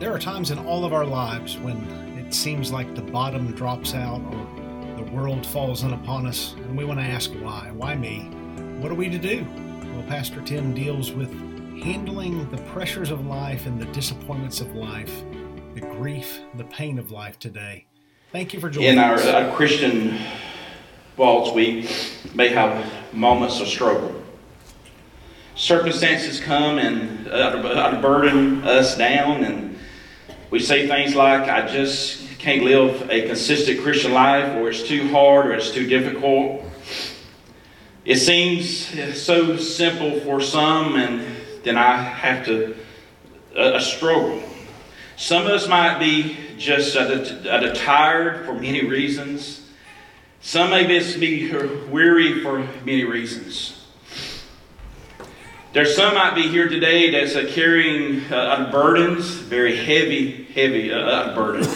There are times in all of our lives when it seems like the bottom drops out or the world falls in upon us, and we want to ask why. Why me? What are we to do? Well, Pastor Tim deals with handling the pressures of life and the disappointments of life, the grief, the pain of life today. Thank you for joining us. In our Christian walks, we may have moments of struggle. Circumstances come and burden us down, and we say things like, I just can't live a consistent Christian life, or it's too hard, or it's too difficult. It seems so simple for some, and then I have to struggle. Some of us might be just tired for many reasons. Some may just be weary for many reasons. There's some might be here today that's carrying burdens, very heavy burdens.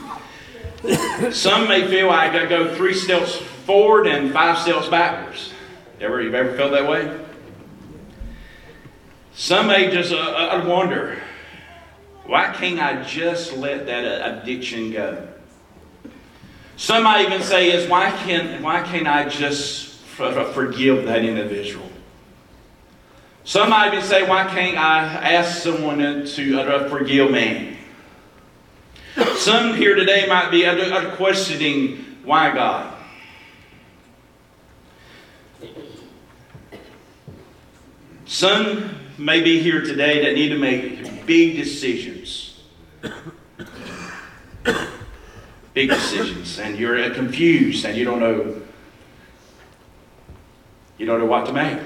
Some may feel I got to go 3 steps forward and 5 steps backwards. You've ever felt that way? Some may just wonder, why can't I just let that addiction go? Some might even say is, why can't I just forgive that individual? Some might even say, why can't I ask someone to forgive me? Some here today might be questioning, why God? Some may be here today that need to make big decisions. Big decisions. And you're confused and you don't know what to make.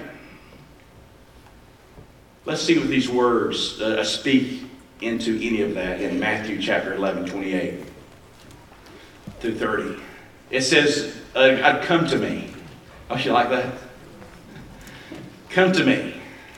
Let's see what these words speak into any of that in Matthew chapter 11, 28 through 30. It says, come to me. Oh, you like that? Come to me.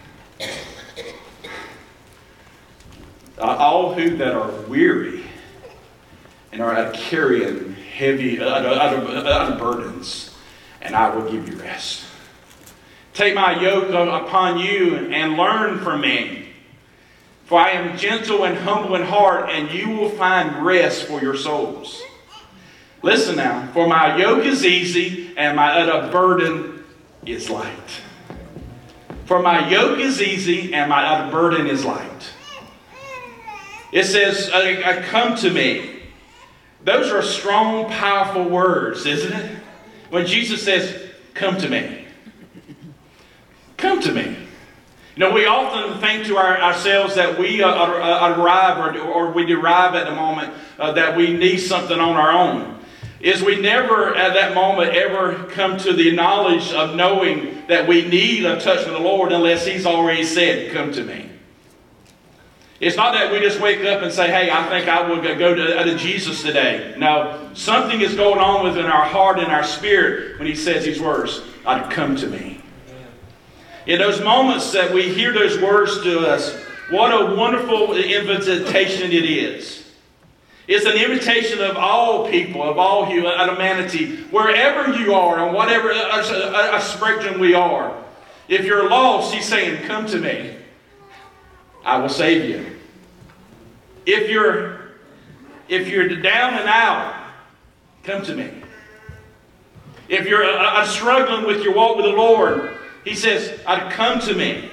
All who that are weary and are carrying heavy burdens, and I will give you rest. Take my yoke upon you and learn from me. For I am gentle and humble in heart, and you will find rest for your souls. Listen now. For my yoke is easy and my burden is light. For my yoke is easy and my burden is light. It says, come to me. Those are strong, powerful words, isn't it? When Jesus says, come to me. Come to me. We often think to ourselves that we arrive or we derive at the moment that we need something on our own. Is we never at that moment ever come to the knowledge of knowing that we need a touch from the Lord unless He's already said, come to me. It's not that we just wake up and say, hey, I think I will go to Jesus today. No, something is going on within our heart and our spirit when He says these words, come to me. In those moments that we hear those words to us, what a wonderful invitation it is. It's an invitation of all people, of all humanity, wherever you are, on whatever a spectrum we are. If you're lost, He's saying, come to me. I will save you. If you're down and out, come to me. If you're struggling with your walk with the Lord, He says, come to me.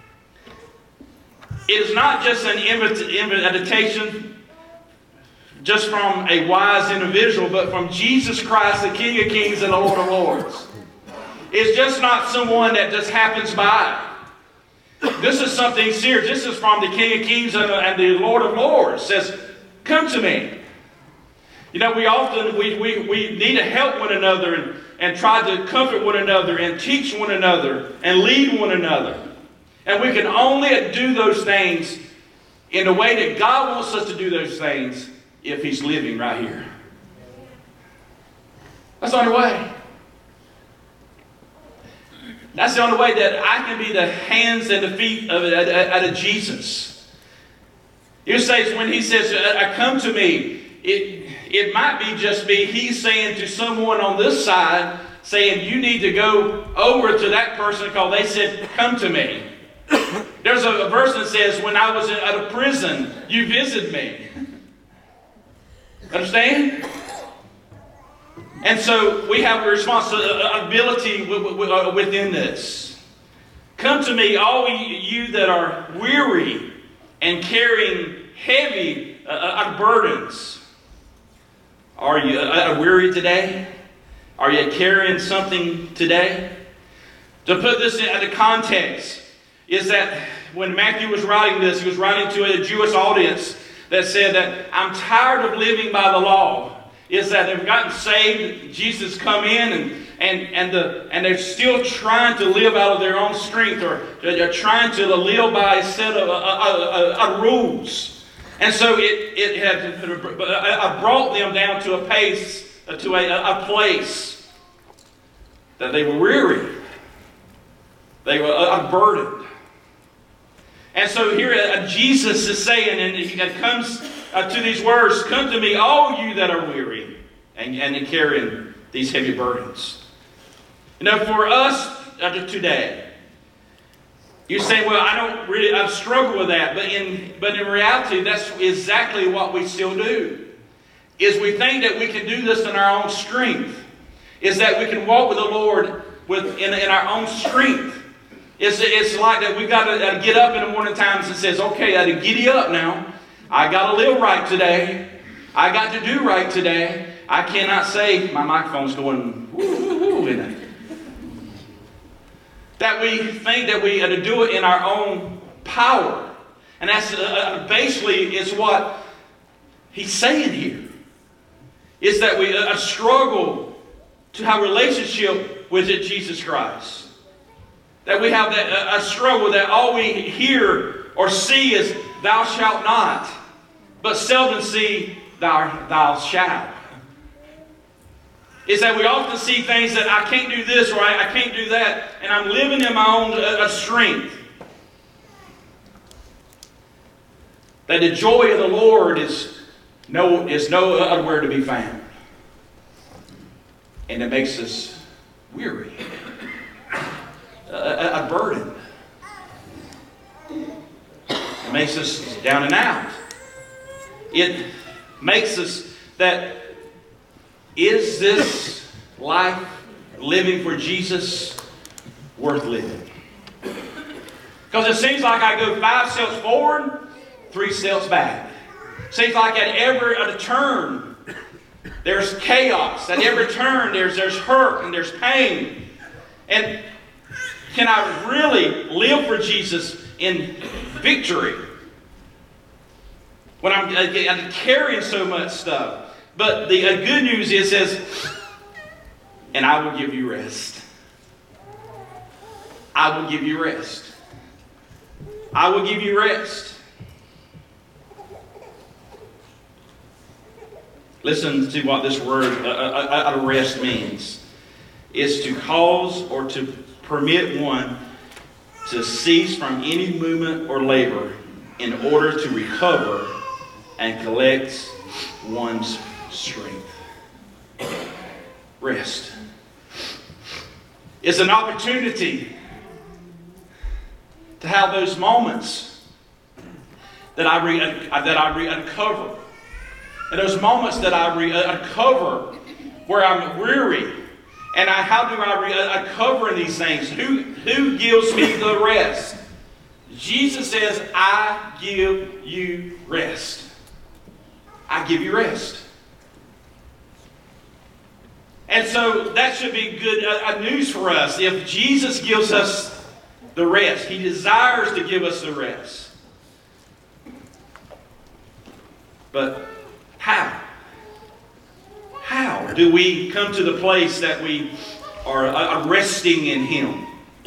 It is not just an invitation just from a wise individual, but from Jesus Christ, the King of Kings and the Lord of Lords. It's just not someone that just happens by. This is something serious. This is from the King of Kings and the Lord of Lords. It says, come to me. We often we need to help one another and try to comfort one another and teach one another and lead one another. And we can only do those things in the way that God wants us to do those things if He's living right here. That's the only way. That's the only way that I can be the hands and the feet of Jesus. You say when He says, come to me, it might be just me. He's saying to someone on this side, saying, you need to go over to that person because they said, come to me. There's a verse that says, when I was at a prison, you visited me. Understand? And so we have a responsibility within this. Come to me, all you that are weary and carrying heavy burdens. Are you weary today? Are you carrying something today? To put this into context, is that when Matthew was writing this, he was writing to a Jewish audience that said that I'm tired of living by the law. Is that they've gotten saved, Jesus come in and they're still trying to live out of their own strength, or they're trying to live by a set of rules. And so it had brought them down to a place that they were weary. They were burdened. And so here Jesus is saying, and he comes to these words, come to me, all you that are weary and carrying these heavy burdens. You know, for us today, you say, well, I struggle with that. But in reality, that's exactly what we still do. Is we think that we can do this in our own strength. Is that we can walk with the Lord in our own strength. It's like that we got to get up in the morning times and says, okay, I got to giddy up now. I got to live right today. I got to do right today. I cannot say, my microphone's going woo in it. That we think that we got to do it in our own power. And that's basically is what he's saying here. Is that we struggle to have a relationship with Jesus Christ. That we have a struggle that all we hear or see is thou shalt not, but seldom see thou shalt. Is that we often see things that I can't do this or I can't do that, and I'm living in my own strength. That the joy of the Lord is nowhere to be found. And it makes us weary. A burden. It makes us down and out. It makes us that, is this life living for Jesus worth living? Because it seems like I go 5 steps forward, 3 steps back. Seems like at every turn there's chaos. At every turn there's hurt and there's pain. And can I really live for Jesus in victory? When I'm carrying so much stuff. But the good news is, it says, and I will give you rest. I will give you rest. I will give you rest. Listen to what this word rest means. It's to cause or to permit one to cease from any movement or labor in order to recover and collect one's strength. Rest. It's an opportunity to have those moments that I recover. And those moments that I recover where I'm weary. And how do I recover these things? Who gives me the rest? Jesus says, I give you rest. I give you rest. And so that should be good news for us. If Jesus gives us the rest, He desires to give us the rest. But how? How do we come to the place that we are resting in Him?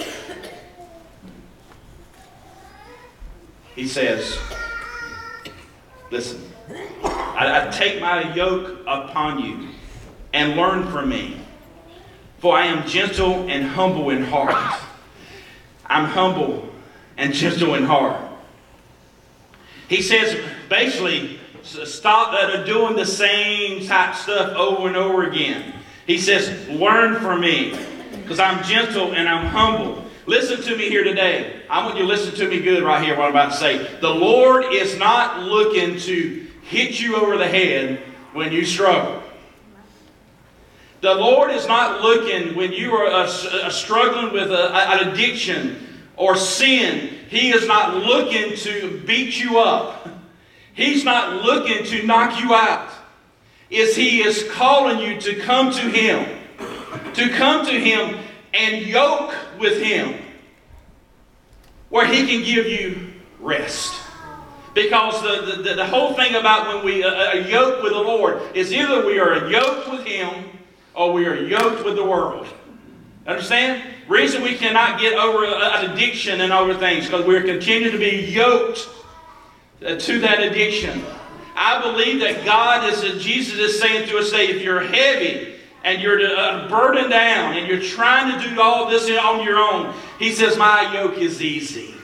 He says, listen, I take my yoke upon you and learn from me, for I am gentle and humble in heart. I'm humble and gentle in heart. He says, basically, stop doing the same type stuff over and over again. He says, learn from me, because I'm gentle and I'm humble. Listen to me here today. I want you to listen to me good right here, what I'm about to say. The Lord is not looking to hit you over the head when you struggle. The Lord is not looking when you are struggling with an addiction or sin. He is not looking to beat you up. He's not looking to knock you out. He is calling you to come to Him. To come to Him and yoke with Him, where He can give you rest. Because the whole thing about when we yoke with the Lord is either we are yoked with Him or we are yoked with the world. Understand? Reason we cannot get over an addiction and over things because we're continuing to be yoked to that addiction. I believe that Jesus is saying to us today, if you're heavy and you're burdened down and you're trying to do all this on your own, He says, my yoke is easy.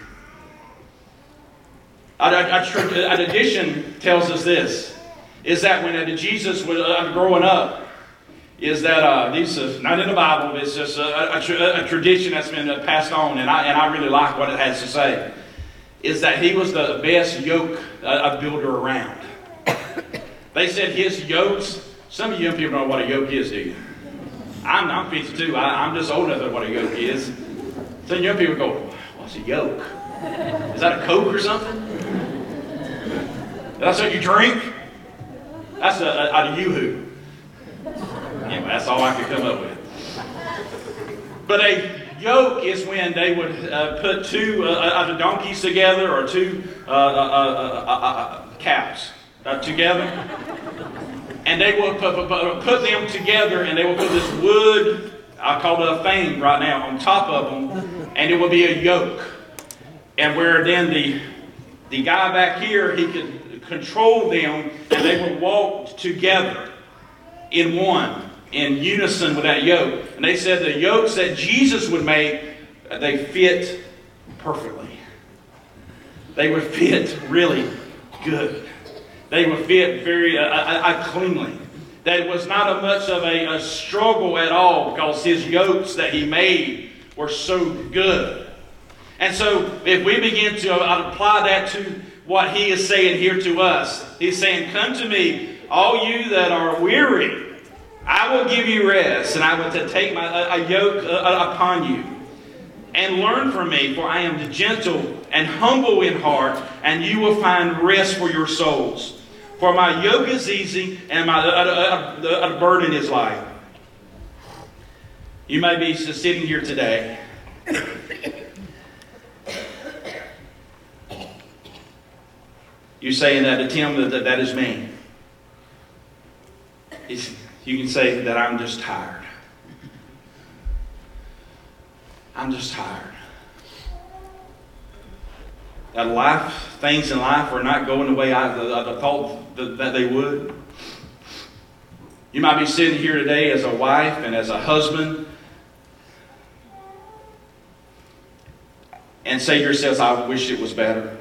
A tradition tells us this, is that when Jesus was growing up, is that this is not in the Bible, but it's just a tradition that's been passed on, and I really like what it has to say, is that he was the best yoke builder around. They said his yokes, some of you young people don't know what a yoke is, do you? I'm 52, I'm just old enough to know what a yoke is. Some young people go, what's a yoke? Is that a Coke or something? That's what you drink? That's a yoo-hoo. Anyway, that's all I could come up with. But a yoke is when they would put two donkeys together or two cows together. And they will put them together and they will put this wood, I call it a frame right now, on top of them. And it will be a yoke. And where then the guy back here, he could control them and they would walk together in unison with that yoke. And they said the yokes that Jesus would make, they fit perfectly. They would fit really good. They would fit very cleanly. That was not much of a struggle at all because his yokes that he made were so good. And so if we begin to apply that to what he is saying here to us, he's saying, come to me, all you that are weary, I will give you rest, and I will take a yoke upon you. And learn from me, for I am gentle and humble in heart, and you will find rest for your souls. For my yoke is easy, and my burden is light. You may be sitting here today. You're saying that, Tim, that is me. You can say that I'm just tired. I'm just tired. That things in life are not going the way I thought that they would. You might be sitting here today as a wife and as a husband and say to yourself, I wish it was better.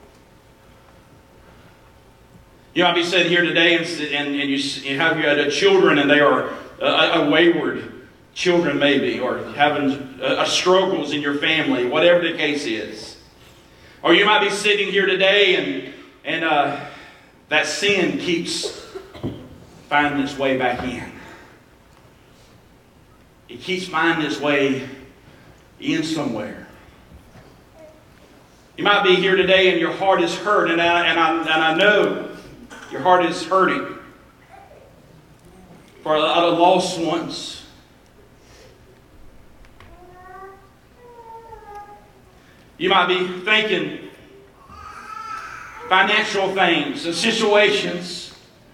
You might be sitting here today and you have your children and they are a wayward children maybe, or having struggles in your family, whatever the case is. Or you might be sitting here today and that sin keeps finding its way back in. It keeps finding its way in somewhere. You might be here today and your heart is hurt, and I know your heart is hurting for a lot of lost ones. You might be thinking financial things and situations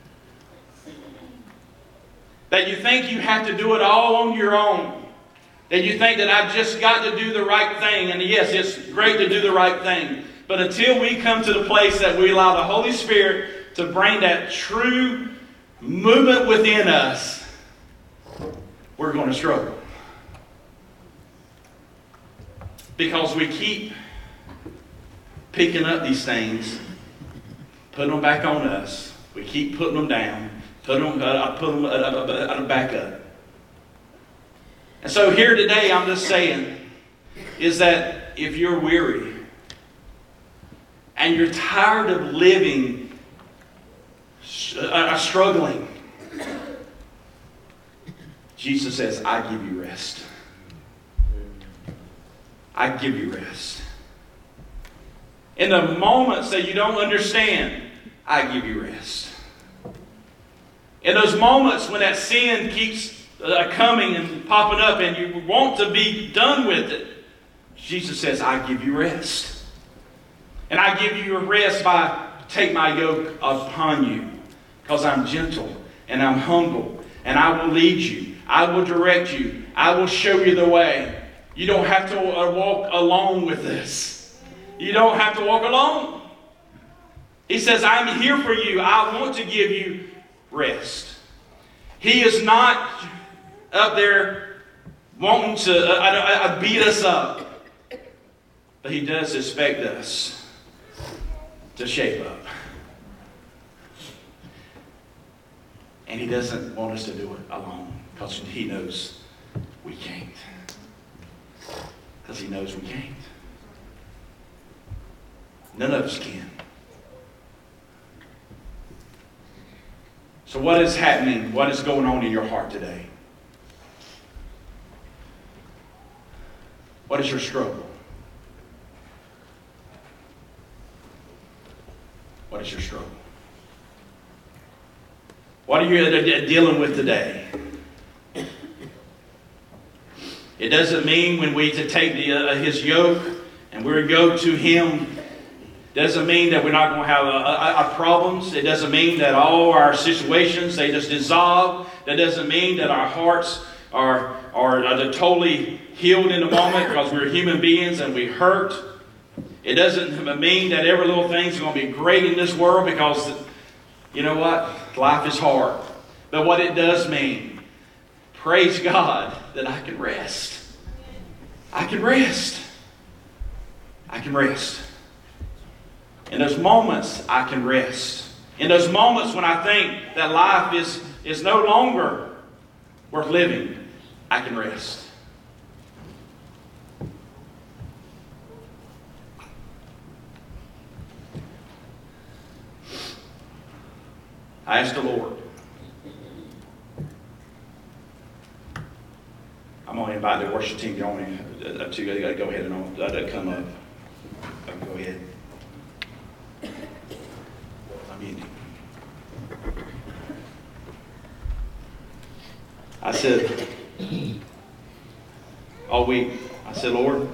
that you think you have to do it all on your own. That you think that I've just got to do the right thing. And yes, it's great to do the right thing. But until we come to the place that we allow the Holy Spirit to bring that true movement within us, we're going to struggle. Because we keep picking up these things, putting them back on us. We keep putting them down, put them back up. And so here today, I'm just saying is that if you're weary and you're tired of living, struggling, Jesus says, I give you rest. I give you rest. In the moments that you don't understand, I give you rest. In those moments when that sin keeps coming and popping up and you want to be done with it, Jesus says, I give you rest. And I give you rest by take my yoke upon you, because I'm gentle and I'm humble and I will lead you. I will direct you. I will show you the way. You don't have to walk alone with this. You don't have to walk alone. He says, I'm here for you. I want to give you rest. He is not up there wanting to beat us up. But He does expect us to shape up. And He doesn't want us to do it alone, because He knows we can't. Because He knows we can't. None of us can. So what is happening? What is going on in your heart today? What is your struggle? What is your struggle? What are you dealing with today? It doesn't mean when we take His yoke and we're yoked to Him, doesn't mean that we're not going to have our problems. It doesn't mean that all our situations, they just dissolve. That doesn't mean that our hearts are totally healed in the moment, because we're human beings and we hurt. It doesn't mean that every little thing is going to be great in this world, because you know what? Life is hard. But what it does mean, praise God, that I can rest. I can rest. I can rest. In those moments, I can rest. In those moments when I think that life is no longer worth living, I can rest. I asked the Lord. I'm going to invite the worship team to go ahead and come up. Go ahead. I said, all week, I said, Lord,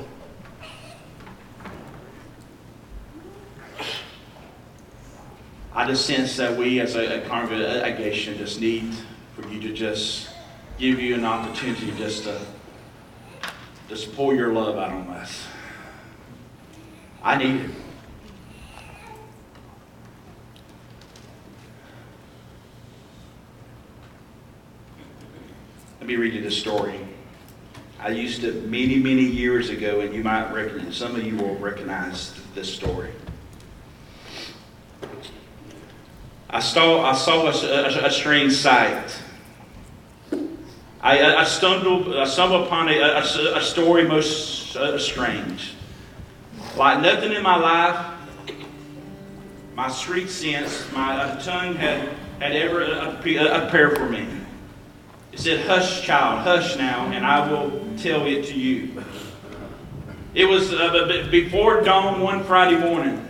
I just sense that we as a congregation just need for you to just give you an opportunity just to pour your love out on us. I need it. Let me read you this story. I used it many, many years ago, and you might recognize, some of you will recognize this story. I saw a strange sight. I stumbled upon a story most strange. Like nothing in my life, my street sense, my tongue had ever prepared for me. It said, hush, child, hush now, and I will tell it to you. It was before dawn one Friday morning.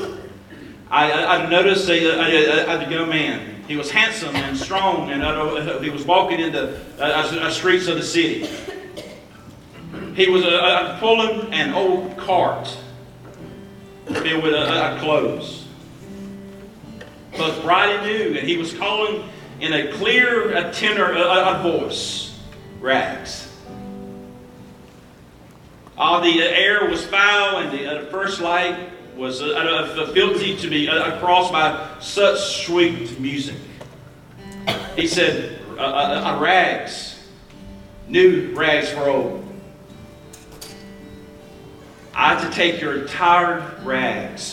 I noticed a young man. He was handsome and strong, and he was walking in the streets of the city. He was pulling an old cart filled with clothes. So it's bright and new, and he was calling in a clear tenor voice, rags. The air was foul, and the first light was filthy to be crossed by such sweet music. He said, rags, new rags for old. I had to take your tired rags.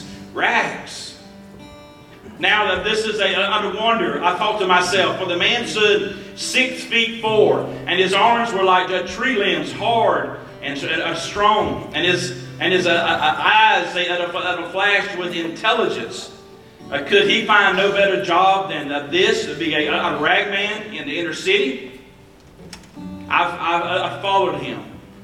Now that this is a wonder, I thought to myself, for the man stood 6'4", and his arms were like tree limbs, hard and strong, and his eyes they flashed with intelligence. Could he find no better job than this, to be a ragman in the inner city? I followed him.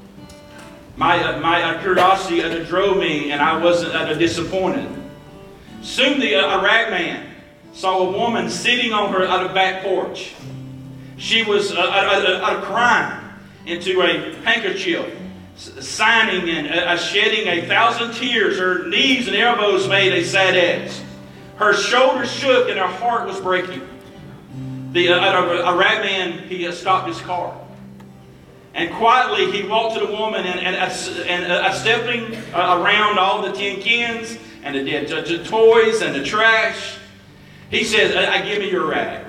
My curiosity drove me, and I wasn't disappointed. Soon the ragman saw a woman sitting on her back porch. She was crying into a handkerchief, sighing and shedding 1,000 tears. Her knees and elbows made a sad X. Her shoulders shook and her heart was breaking. The ragman, he stopped his car. And quietly he walked to the woman and stepping around all the tin cans and the toys and the trash, he said, give me your rag.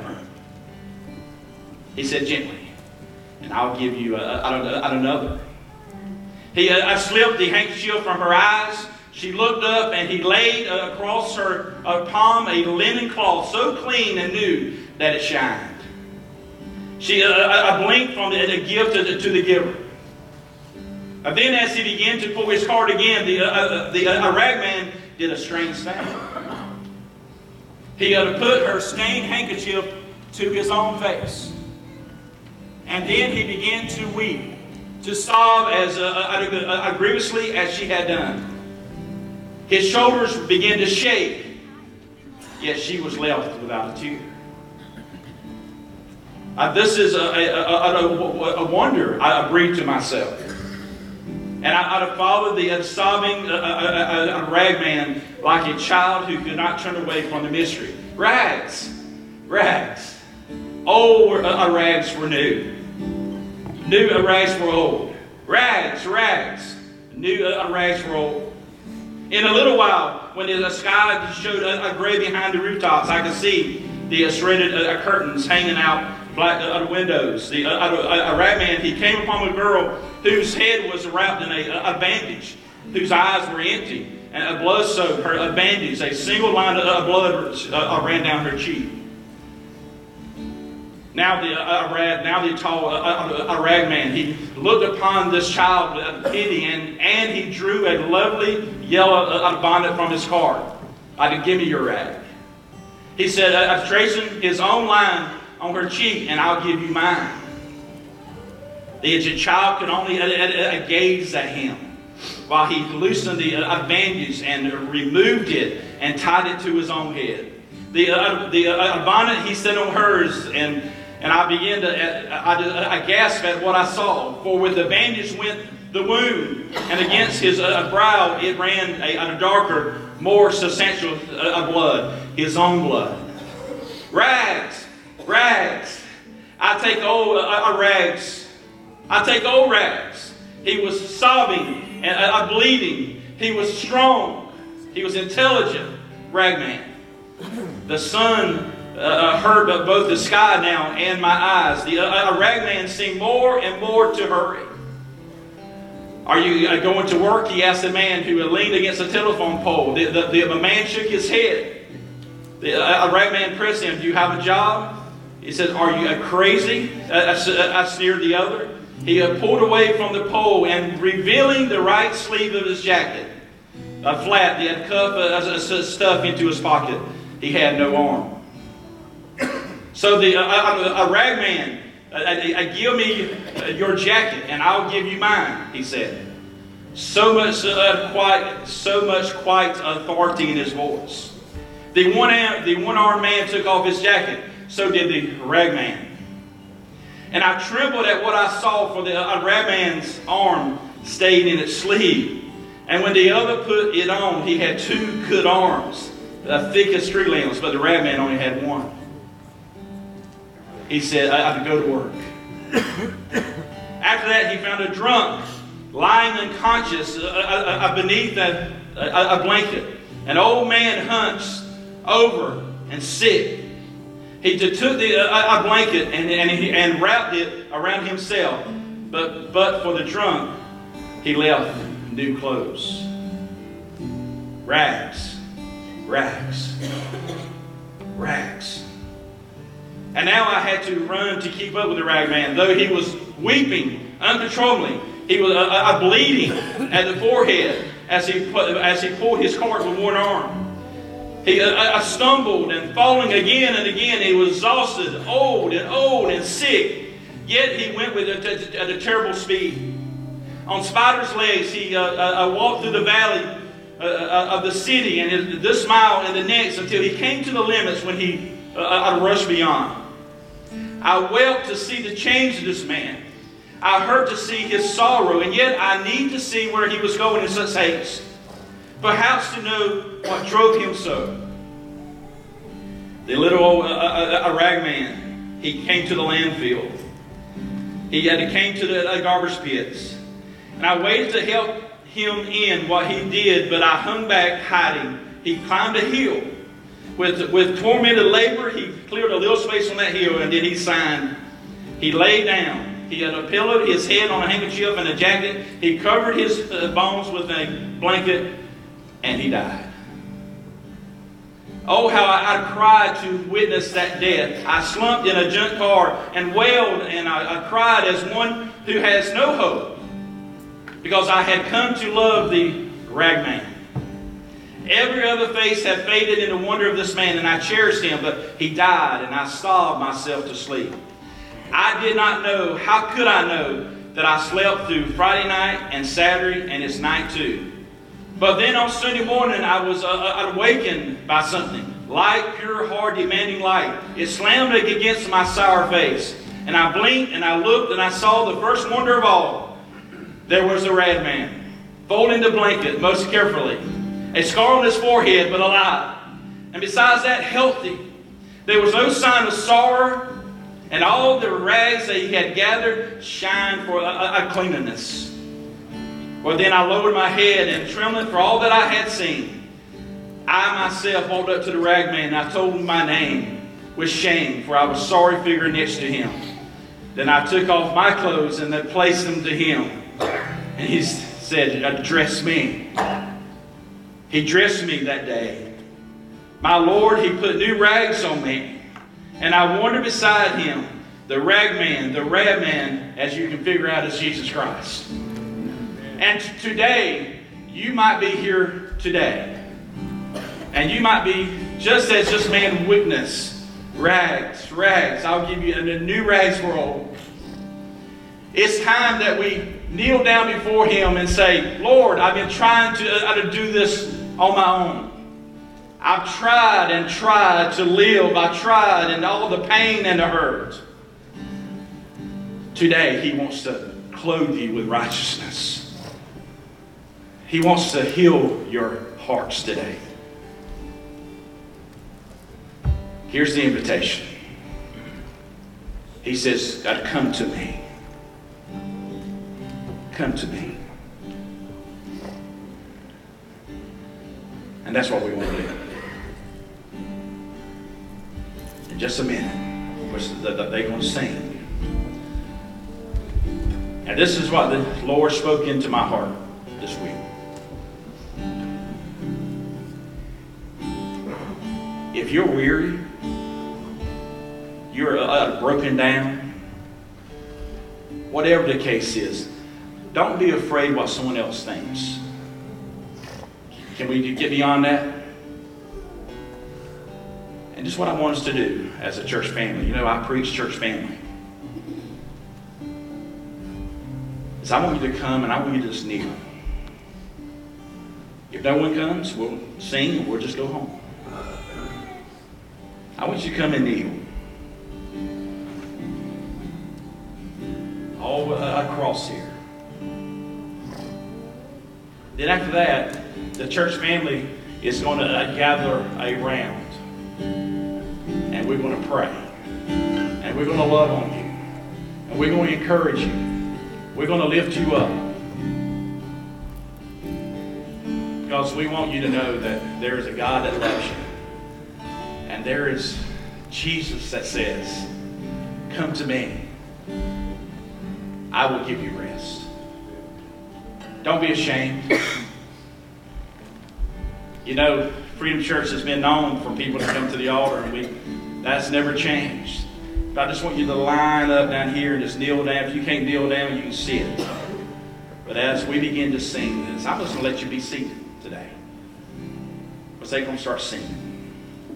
He said, gently, and I'll give you another. He slipped the handkerchief from her eyes. She looked up, and he laid across her palm a linen cloth so clean and new that it shined. She blinked from the gift to the giver. Then as he began to pull his card again, the ragman did a strange thing. He put her stained handkerchief to his own face. And then he began to weep, to sob as grievously as she had done. His shoulders began to shake, yet she was left without a tear. This is a wonder, I breathed to myself. And I followed the sobbing ragman like a child who could not turn away from the mystery. Rags, rags. Old rags were new. New rags were old. Rags, rags. New rags were old. In a little while, when the sky showed gray behind the rooftops, I could see the shredded curtains hanging out black windows. The ragman, he came upon a girl whose head was wrapped in a bandage, whose eyes were empty, and a blood soaked her bandage. A single line of blood ran down her cheek. Now the tall ragman, he looked upon this child with pity, and he drew a lovely yellow bonnet from his card. Give me your rag. He said, tracing his own line on her cheek, and I'll give you mine. The child could only gaze at him while he loosened the bandage and removed it and tied it to his own head. The bonnet he set on hers, and I began I gasped at what I saw, for with the bandage went the wound, and against his brow it ran a darker, more substantial blood, his own blood. Rags, rags. I take old rags. I take old rags. He was sobbing and bleeding. He was strong. He was intelligent. Ragman. The sun hurt both the sky now and my eyes. The ragman seemed more and more to hurry. Are you going to work? He asked the man who leaned against a telephone pole. The man shook his head. The ragman pressed him. Do you have a job? He said, are you crazy? I sneered the other. He pulled away from the pole and revealing the right sleeve of his jacket, flat, the cuff stuffed into his pocket. He had no arm. So the ragman, give me your jacket and I'll give you mine, he said. So much quiet authority in his voice. The one-armed man took off his jacket. So did the ragman. And I trembled at what I saw, for the ragman's arm stayed in its sleeve. And when the other put it on, he had two good arms, thick as tree limbs, but the ragman only had one. He said, I have to go to work. After that, he found a drunk lying unconscious beneath a blanket. An old man hunched over and sick. He took the blanket and wrapped it around himself. But for the drunk, he left new clothes. Rags, rags, rags. And now I had to run to keep up with the ragman. Though he was weeping uncontrollably, He was bleeding at the forehead as he pulled his cart with one arm. He stumbled and falling again and again. He was exhausted, old and sick. Yet he went with at a terrible speed. On spider's legs, he walked through the valley of the city, and this mile and the next, until he came to the limits when he rushed beyond. I wept to see the change of this man. I heard to see his sorrow, and yet I need to see where he was going in such haste. Perhaps to know what drove him so. The little old rag man, he came to the landfill. He came to the garbage pits. And I waited to help him in what he did, but I hung back hiding. He climbed a hill. With tormented labor, he cleared a little space on that hill, and then he signed. He lay down. He had a pillow, his head on a handkerchief and a jacket. He covered his bones with a blanket, and he died. Oh, how I cried to witness that death. I slumped in a junk car and wailed, and I cried as one who has no hope, because I had come to love the ragman. Every other face had faded in the wonder of this man, and I cherished him, but he died, and I sobbed myself to sleep. I did not know, how could I know, that I slept through Friday night and Saturday, and it's night too. But then on Sunday morning, I was awakened by something. Light, pure, hard, demanding light. It slammed against my sour face. And I blinked, and I looked, and I saw the first wonder of all. There was the rag man, folding the blanket most carefully. A scar on his forehead, but alive. And besides that, healthy. There was no sign of sorrow, and all the rags that he had gathered shined for a cleanliness. Well, then I lowered my head, and trembling for all that I had seen, I myself walked up to the rag man, and I told him my name with shame, for I was sorry figuring next to him. Then I took off my clothes and then placed them to him. And he said, dress me. He dressed me that day. My Lord, he put new rags on me. And I wandered beside him, the rag man, as you can figure out, is Jesus Christ. And today, you might be here today. And you might be just as this man witnessed. Rags. I'll give you a new rags world. It's time that we kneel down before him and say, Lord, I've been trying to do this on my own. I've tried and tried to live. I've tried and all the pain and the hurt. Today, he wants to clothe you with righteousness. He wants to heal your hearts today. Here's the invitation. He says, God, come to me. Come to me. And that's what we want to do. In just a minute, they're going to sing. And this is what the Lord spoke into my heart this week. If you're weary, you're broken down, whatever the case is, don't be afraid what someone else thinks. Can we get beyond that? And just what I want us to do as a church family. You know, I preach church family. Is I want you to come and I want you to just kneel. If no one comes, we'll sing and we'll just go home. I want you to come and kneel. All across here. Then after that, the church family is going to gather around. And we're going to pray. And we're going to love on you. And we're going to encourage you. We're going to lift you up. Because we want you to know that there is a God that loves you. And there is Jesus that says, come to me. I will give you rest. Don't be ashamed. You know, Freedom Church has been known for people to come to the altar, and that's never changed. But I just want you to line up down here and just kneel down. If you can't kneel down, you can sit. But as we begin to sing this, I'm just going to let you be seated today. Because they're going to start singing.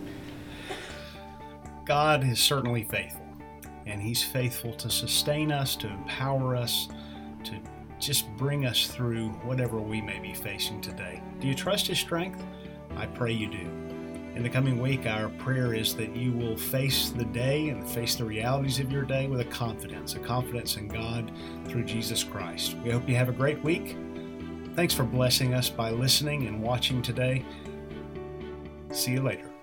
God is certainly faithful. And He's faithful to sustain us, to empower us, to just bring us through whatever we may be facing today. Do you trust His strength? I pray you do. In the coming week, our prayer is that you will face the day and face the realities of your day with a confidence in God through Jesus Christ. We hope you have a great week. Thanks for blessing us by listening and watching today. See you later.